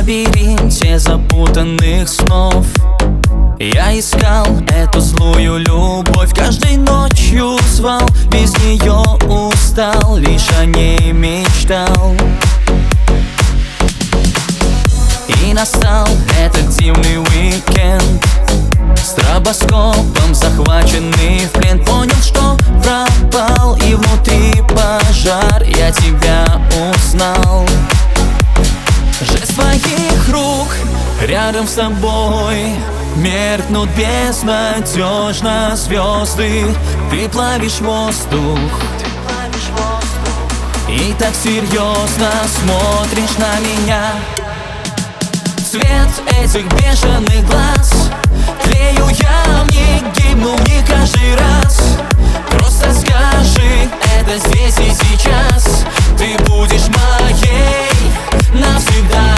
лабиринте запутанных снов я искал эту злую любовь, каждой ночью звал, без нее устал, лишь о ней мечтал. И настал этот дивный уикенд, с стробоскопом захваченный в плен. Понял, что пропал, и внутри пожар, я тебя узнал. Жест твоих рук рядом с тобой меркнут безнадежно звезды. Ты плавишь воздух и так серьезно смотришь на меня. Цвет этих бешеных глаз, тлею я в них, гибну в них каждый раз. Просто скажи это здесь и сейчас, ты будешь моей навсегда.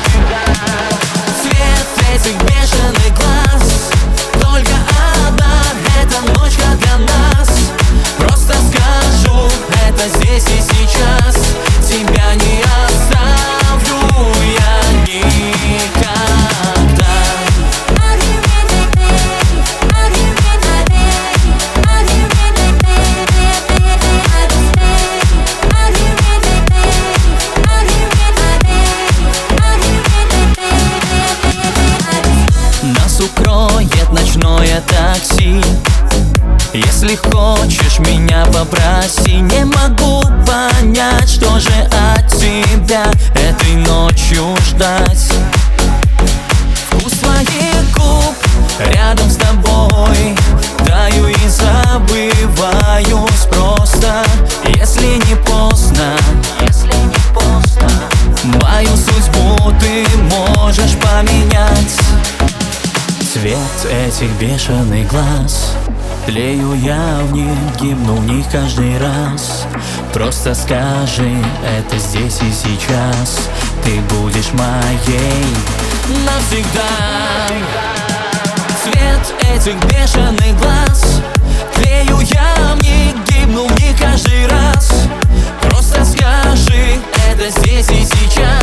Цвет этих бешеных глаз, только одна эта ночка для нас. Просто скажу это здесь и сейчас, тебя не оставлю я никогда. Нас укроет ночное такси, если хочешь меня попроси. Не могу понять, что же от тебя этой ночью ждать. Вкус твоих губ рядом с тобой, таю и забываюсь просто. Если не поздно, мою судьбу ты можешь поменять. Цвет этих бешеных глаз, тлею я в них, гибну в них каждый раз. Просто скажи это здесь и сейчас, ты будешь моей навсегда. Цвет этих бешеных глаз, тлею я в них, гибну в них каждый раз. Просто скажи это здесь и сейчас.